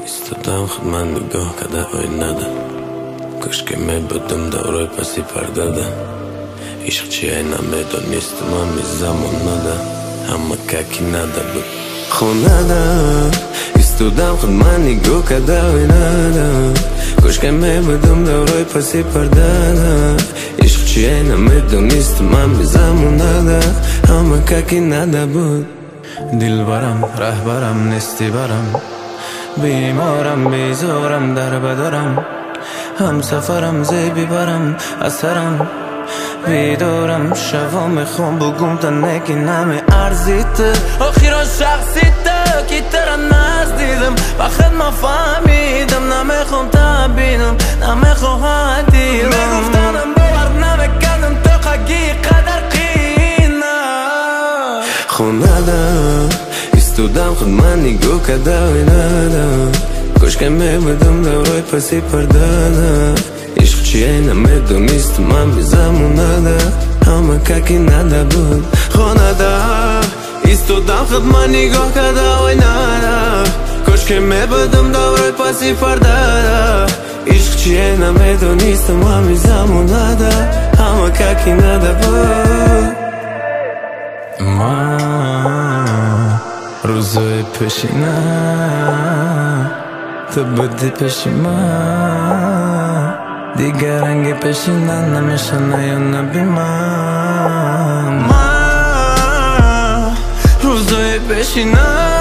ایستادم خود من نگاه کده آینه کاش که می بودم دورای پسی پرده ده عشق چیه نمیدونست من می زمان نده همه ککی نده بود خونه ده ایستادم خود من نگاه کده آینه ده کاش که می بودم دورای پسی پرده ده عشق چیه نمیدونست من می زمان نده همه ککی نده بود دلبرم رهبرم نستی برم بیمارم بیزارم در بدرم هم سفرم زیبی برم اثرم بیدارم شوا میخوام بگم تا نگی نمی ارزیده آخیرا شخصیده که ترا نزدیدم بخد ما فهمیدم نمیخوام تبینم نمیخوام دیدم میگفتنم باور نمیکردم تو خگی قدر قینه خونه ده ایستادم خود من نگاه کده آینه ده کاش که می بودم دورای پسی پرده ده عشق چیه نمیدونست من بی زمونه ده همه ککی نده بود خانه ده ایستادم خود من نگاه کده آینه ده کاش که می بودم دورای پسی پرده ده عشق چیه نمیدونست من بی زمونه ده همه ککی نده بود روزای پیشینه تو بودی پیش من دیگه رنگ پیشینه نمیشنه یا نبی من روزای پیشینه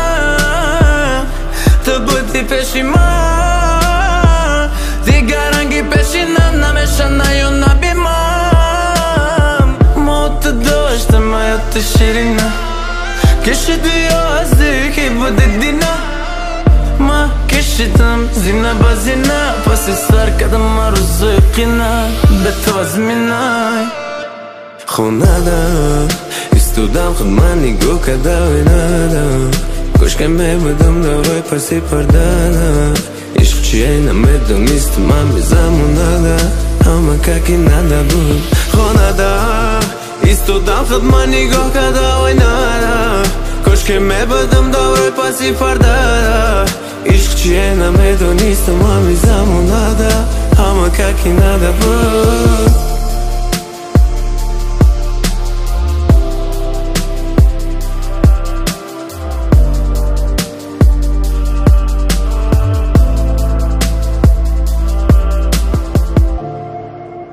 تو بودی پیش من دیگه رنگ پیشینه نمیشنه یا نبی من ما تو داشتم حیات شیرینه کشیدی از که بوده دینه ما کشیدم زینه با زینه پس سر کدم ما روزای قینه به تو از مینای خونه ده ایستادم خود من نگاه کده آینه ده کاش که می بودم دورای پسی پرده ده عشق چیه نمیدونست من بی زمونه ده همه ککی نده بود خونه ده ایستادم خود من نگاه کده آینه ده کاش که می بودم دورای پسی پرده ده عشق چیه نمیدونست من بی زمونه ده همه ککی نده بود